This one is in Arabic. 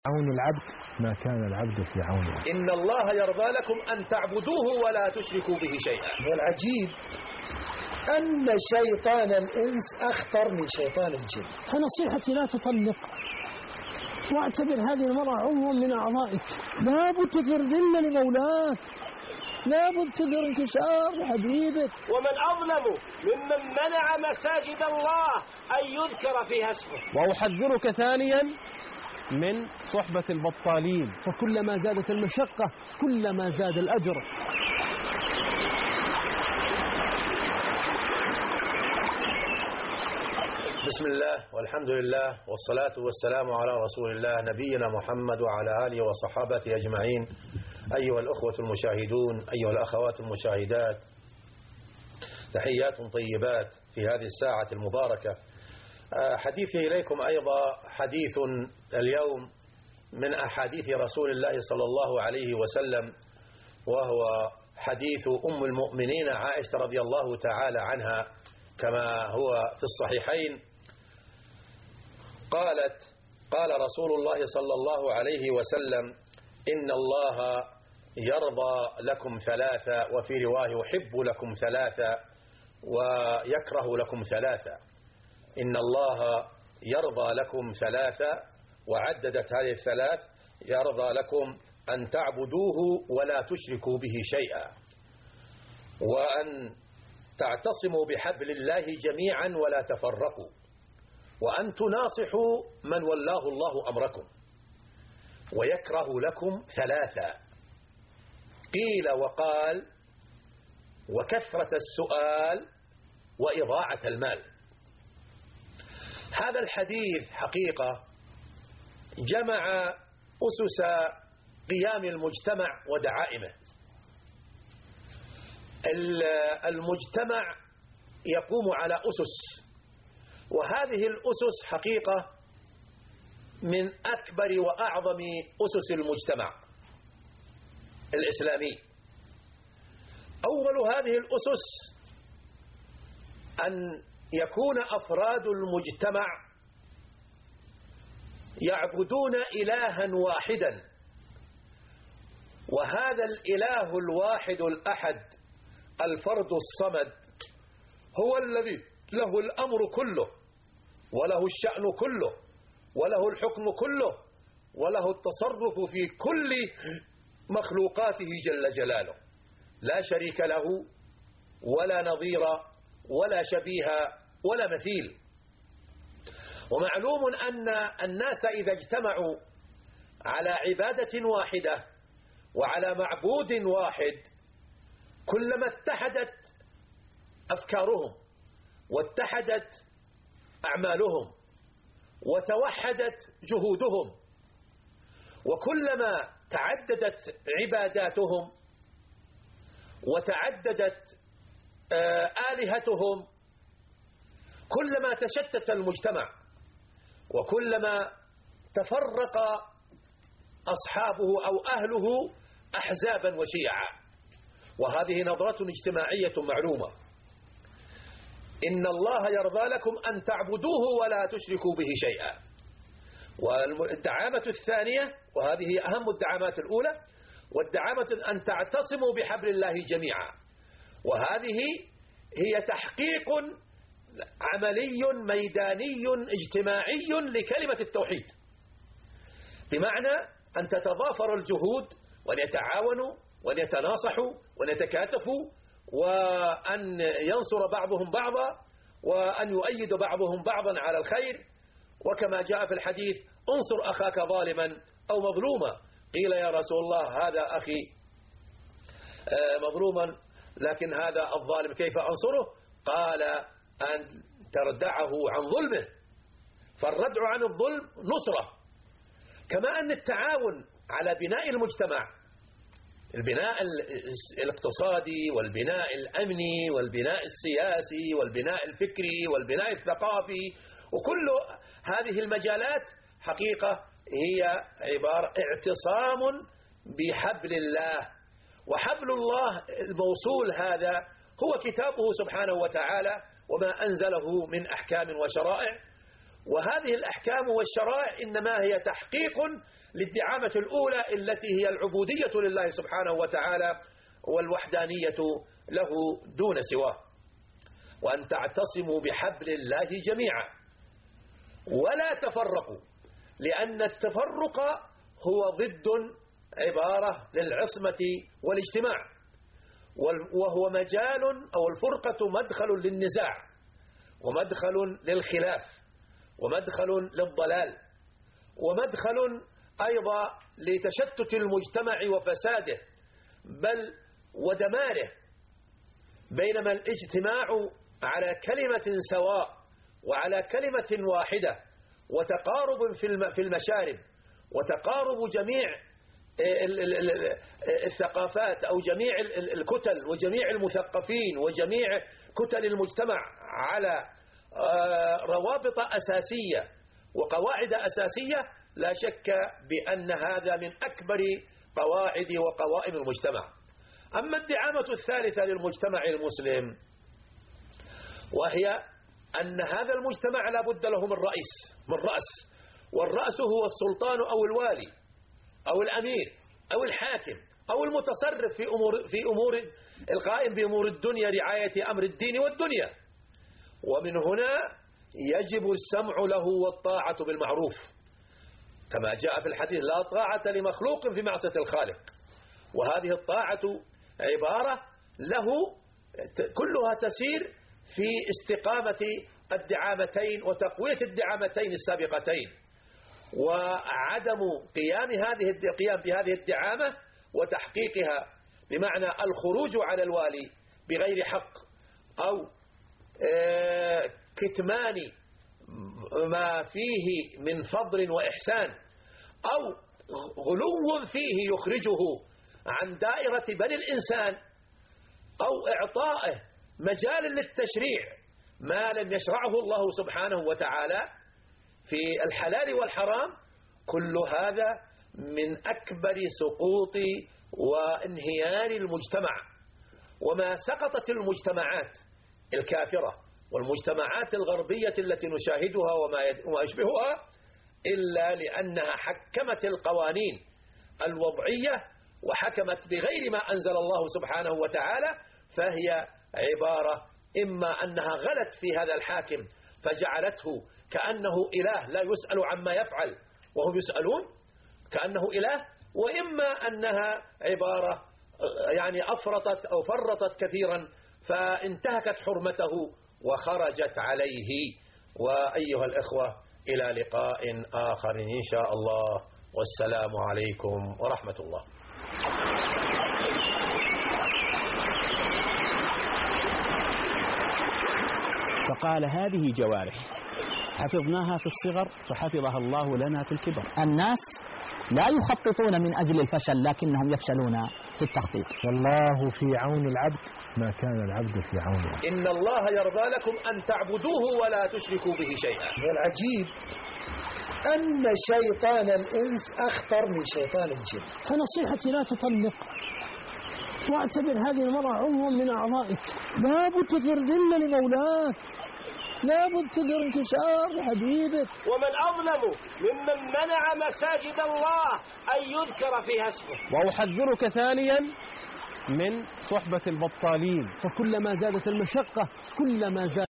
عون العبد ما كان العبد في عون الله. إن الله يرضى لكم أن تعبدوه ولا تشركوا به شيئا. والعجيب أن شيطان الإنس أخطر من شيطان الجن. فنصيحتي لا تطلق، واعتبر هذه المرأة عضوا من أعضائك، لابد تظهر ذل لمولاك، لابد تظهر انكسار لحبيبك. ومن أظلم ممن منع مساجد الله أن يذكر فيها اسمه. وأحذرك ثانيا من صحبة البطالين، فكلما زادت المشقة كلما زاد الأجر. بسم الله والحمد لله والصلاة والسلام على رسول الله نبينا محمد وعلى آله وصحابته أجمعين. أيها الأخوة المشاهدون، أيها الأخوات المشاهدات، تحيات طيبات في هذه الساعة المباركة. حديثي إليكم أيضا حديث اليوم من أحاديث رسول الله صلى الله عليه وسلم، وهو حديث أم المؤمنين عائشة رضي الله تعالى عنها كما هو في الصحيحين. قالت: قال رسول الله صلى الله عليه وسلم: إن الله يرضى لكم ثلاثة، وفي رواية يحب لكم ثلاثة ويكره لكم ثلاثة. إن الله يرضى لكم ثلاثة، وعددت هذه الثلاث: يرضى لكم أن تعبدوه ولا تشركوا به شيئا، وأن تعتصموا بحبل الله جميعا ولا تفرقوا، وأن تناصحوا من ولاه الله أمركم، ويكره لكم ثلاثة: قيل وقال، وكثرة السؤال، وإضاعة المال. هذا الحديث حقيقة جمع أسس قيام المجتمع ودعائمه. المجتمع يقوم على أسس، وهذه الأسس حقيقة من أكبر وأعظم أسس المجتمع الإسلامي. أول هذه الأسس أن يكون أفراد المجتمع يعبدون إلها واحدا، وهذا الإله الواحد الأحد الفرد الصمد هو الذي له الأمر كله، وله الشأن كله، وله الحكم كله، وله التصرف في كل مخلوقاته جل جلاله، لا شريك له ولا نظير ولا شبيه ولا مثيل. ومعلوم أن الناس إذا اجتمعوا على عبادة واحدة وعلى معبود واحد، كلما اتحدت أفكارهم واتحدت أعمالهم وتوحدت جهودهم، وكلما تعددت عباداتهم وتعددت آلهتهم، كلما تشتت المجتمع، وكلما تفرق أصحابه أو أهله أحزابا وشيعا. وهذه نظرة اجتماعية معلومة. إن الله يرضى لكم أن تعبدوه ولا تشركوا به شيئا. والدعامة الثانية، وهذه أهم الدعامات الأولى، والدعامة أن تعتصموا بحبل الله جميعا، وهذه هي تحقيق عملي ميداني اجتماعي لكلمة التوحيد، بمعنى أن تتضافر الجهود وأن يتعاونوا وأن يتناصحوا وأن يتكاتفوا، وأن ينصر بعضهم بعضا، وأن يؤيد بعضهم بعضا على الخير. وكما جاء في الحديث: انصر أخاك ظالما أو مظلوما. قيل يا رسول الله هذا أخي مظلوما، لكن هذا الظالم كيف أنصره؟ قال: أن تردعه عن ظلمه، فالردع عن الظلم نصرة. كما أن التعاون على بناء المجتمع، البناء الاقتصادي والبناء الأمني والبناء السياسي والبناء الفكري والبناء الثقافي، وكل هذه المجالات حقيقة هي عبارة اعتصام بحبل الله. وحبل الله الموصول هذا هو كتابه سبحانه وتعالى وما أنزله من أحكام وشرائع، وهذه الأحكام والشرائع إنما هي تحقيق للدعامة الأولى التي هي العبودية لله سبحانه وتعالى والوحدانية له دون سواه، وأن تعتصموا بحبل الله جميعا ولا تفرقوا، لأن التفرق هو ضد عبارة للعصمة والاجتماع، وهو مجال أو الفرقة مدخل للنزاع ومدخل للخلاف ومدخل للضلال ومدخل أيضا لتشتت المجتمع وفساده بل ودماره، بينما الاجتماع على كلمة سواء وعلى كلمة واحدة وتقارب في المشارب وتقارب جميع الثقافات أو جميع الكتل وجميع المثقفين وجميع كتل المجتمع على روابط أساسية وقواعد أساسية، لا شك بأن هذا من أكبر قواعد وقوائم المجتمع. أما الدعامة الثالثة للمجتمع المسلم وهي أن هذا المجتمع لا بد له من رأس، والرأس هو السلطان أو الوالي أو الأمير أو الحاكم أو المتصرف في أمور القائم بأمور الدنيا، رعاية أمر الدين والدنيا. ومن هنا يجب السمع له والطاعة بالمعروف، كما جاء في الحديث: لا طاعة لمخلوق في معصية الخالق. وهذه الطاعة عبارة له كلها تسير في استقامة الدعامتين وتقوية الدعامتين السابقتين، وعدم قيام بهذه الدعامة وتحقيقها بمعنى الخروج على الوالي بغير حق أو كتمان ما فيه من فضل وإحسان أو غلو فيه يخرجه عن دائرة بني الإنسان أو إعطائه مجال للتشريع ما لم يشرعه الله سبحانه وتعالى في الحلال والحرام. كل هذا من أكبر سقوط وانهيار المجتمع. وما سقطت المجتمعات الكافرة والمجتمعات الغربية التي نشاهدها وما يشبهها إلا لأنها حكمت القوانين الوضعية وحكمت بغير ما أنزل الله سبحانه وتعالى، فهي عبارة إما أنها غلت في هذا الحاكم فجعلته كأنه إله لا يسأل عما يفعل وهم يسألون كأنه إله، وإما أنها عبارة يعني أفرطت أو فرطت كثيرا فانتهكت حرمته وخرجت عليه. وأيها الإخوة، إلى لقاء آخر إن شاء الله، والسلام عليكم ورحمة الله. فقال: هذه جوارح حفظناها في الصغر فحفظها الله لنا في الكبر. الناس لا يخططون من أجل الفشل لكنهم يفشلون في التخطيط. والله في عون العبد ما كان العبد في عونه. إن الله يرضى لكم أن تعبدوه ولا تشركوا به شيئا. والعجيب أن شيطان الإنس أخطر من شيطان الجن. فنصيحتي: لا تطلق، واعتبر هذه المرأة عضوا من أعضائك. لابد تظهر ذلة لمولاك، لابد تظهر انكسار لحبيبك. ومن أظلم ممن منع مساجد الله أن يذكر فيها اسمه. وأحذرك ثانيا من صحبة البطالين، فكلما زادت المشقة كلما زاد